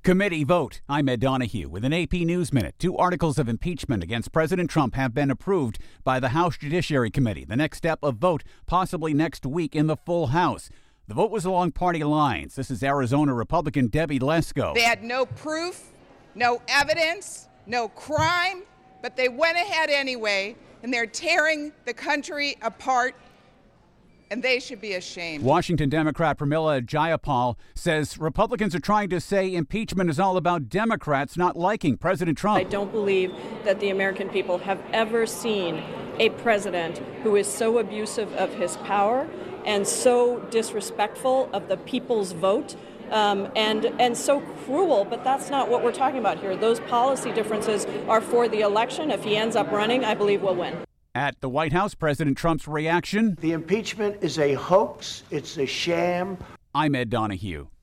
Committee vote. I'm Ed Donahue with an AP News Minute. 2 articles of impeachment against President Trump have been approved by the House Judiciary Committee. The next step, a vote possibly next week in the full House. The vote was along party lines. This is Arizona Republican Debbie Lesko. They had no proof, no evidence, no crime, but they went ahead anyway, and they're tearing the country apart. And they should be ashamed. Washington Democrat Pramila Jayapal says Republicans are trying to say impeachment is all about Democrats not liking President Trump. I don't believe that the American people have ever seen a president who is so abusive of his power and so disrespectful of the people's vote and so cruel. But that's not what we're talking about here. Those policy differences are for the election. If he ends up running, I believe we'll win. At the White House, President Trump's reaction. The impeachment is a hoax. It's a sham. I'm Ed Donahue.